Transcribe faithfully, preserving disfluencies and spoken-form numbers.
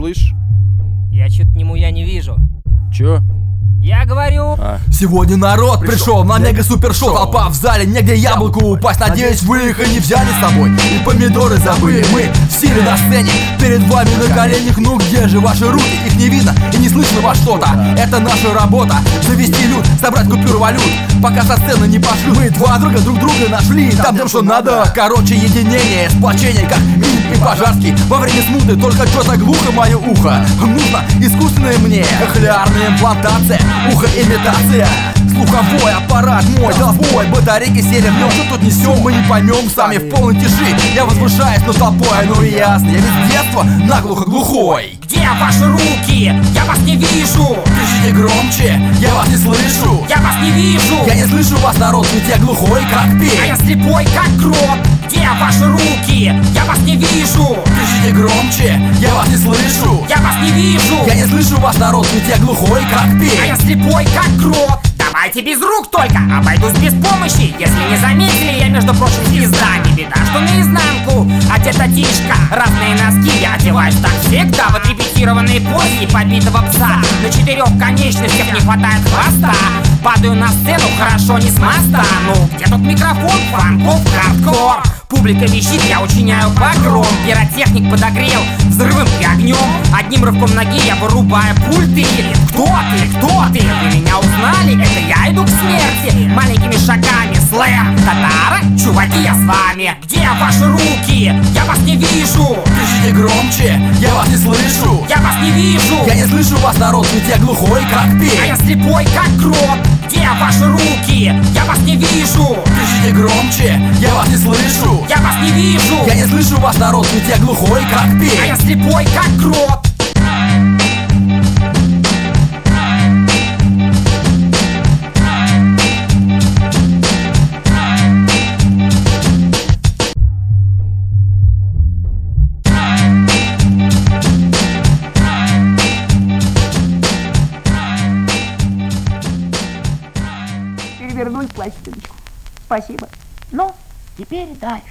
слышишь? Я чё-то нему я не вижу. Чё? Я говорю... А. Сегодня народ пришел на мега-супер-шоу. Толпа в зале, негде яблоку упасть. Надеюсь, вы их и не взяли с собой, и помидоры забыли. Мы в силе на сцене, перед вами на коленях. Ну где же ваши руки? Их не видно и не слышно во что-то. Это наша работа, завести люд, собрать купюру валют, пока со сцены не пошли. Мы два друга друг друга нашли, там тем, что надо. Короче, единение, сплочение, как Минин и Пожарский. Во время смуты только что-то глухо мое ухо. Нужно искусственное мне, кохлеарная имплантация, ухо-имитация, слуховой аппарат мой дал сбой, батарейки сели в нем. Что тут несем, мы не поймем сами в полной тиши. Я возвышаюсь над толпой, ну и ясно, я ведь с детства наглухо глухой. Где ваши руки? Я вас не вижу. Кричите громче, я вас не слышу. Я вас не вижу. Я не слышу вас, народ, ведь я глухой, как А пень. я слепой, как гроб. Где ваши руки? Я вас не вижу. Кричите громче, я вас не слышу. Я вас не вижу. Я не слышу вас, народ, ведь я глухой, как А пень. я слепой, как гроб. Давайте без рук только, обойдусь без помощи. Если не заметили, я, между прочим, звезда. Не беда, что наизнанку одета тишка. Разные носки я одеваюсь так всегда, в отрепетированные позе побитого пса. На четырех конечностях не хватает хвоста. Падаю на сцену, хорошо не с моста. Ну, где тут микрофон, фанков, хардкор? Публика вещит, я учиняю погром. Пиротехник подогрел взрывом и огнем. Одним рывком ноги я вырубаю пульты. Кто ты? Кто ты? Вы меня узнали? Это я иду к смерти маленькими шагами. Слэм, татара, чуваки, я с вами. Где ваши руки? Я вас не вижу. Кричите громче, я вас не слышу. Я вас не вижу. Я не слышу вас, народ, ведь я глухой, как А пень. я слепой, как гроб. Где ваши руки? Я вас не вижу. Кричите громче, я вас не слышу. Я вас не вижу. Я не слышу вас, народ, ведь я глухой, как А пень. я слепой, как гроб. Перевернуть пластиночку. Спасибо. Ну, теперь дальше.